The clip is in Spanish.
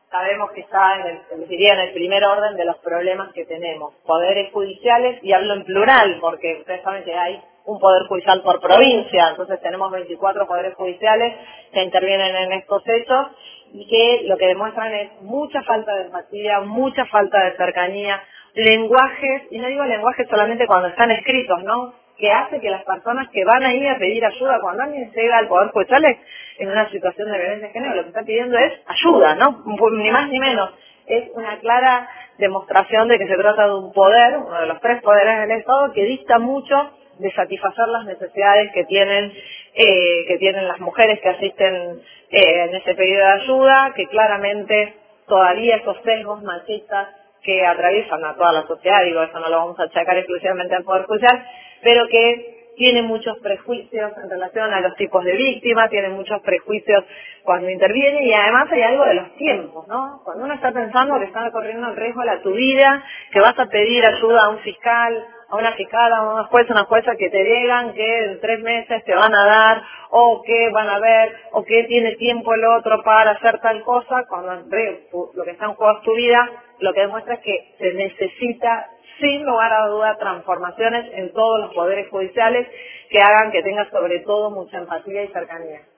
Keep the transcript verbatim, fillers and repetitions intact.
sabemos que está en el, diría en el primer orden de los problemas que tenemos. Poderes judiciales, y hablo en plural, porque ustedes saben que hay un poder judicial por provincia, entonces tenemos veinticuatro poderes judiciales que intervienen en estos hechos y que lo que demuestran es mucha falta de empatía, mucha falta de cercanía, lenguajes, y no digo lenguajes solamente cuando están escritos, ¿no?, que hace que las personas que van ahí a pedir ayuda, cuando alguien llega al Poder Judicial en una situación de violencia de género, lo que está pidiendo es ayuda, ¿no?, ni más ni menos. Es una clara demostración de que se trata de un poder, uno de los tres poderes del Estado, que dista mucho de satisfacer las necesidades que tienen eh, que tienen las mujeres que asisten eh, en ese pedido de ayuda, que claramente todavía esos sesgos machistas que atraviesan a toda la sociedad, digo, eso no lo vamos a achacar exclusivamente al Poder Judicial, pero que tiene muchos prejuicios en relación a los tipos de víctimas, tiene muchos prejuicios cuando interviene, y además hay algo de los tiempos, ¿no? Cuando uno está pensando que está corriendo el riesgo de tu vida, que vas a pedir ayuda a un fiscal, a una fiscal, a una jueza, una jueza que te digan que en tres meses te van a dar, o que van a ver, o que tiene tiempo el otro para hacer tal cosa, cuando en realidad lo que está en juego es tu vida, lo que demuestra es que se necesita, sin lugar a duda, transformaciones en todos los poderes judiciales que hagan que tengas sobre todo mucha empatía y cercanía.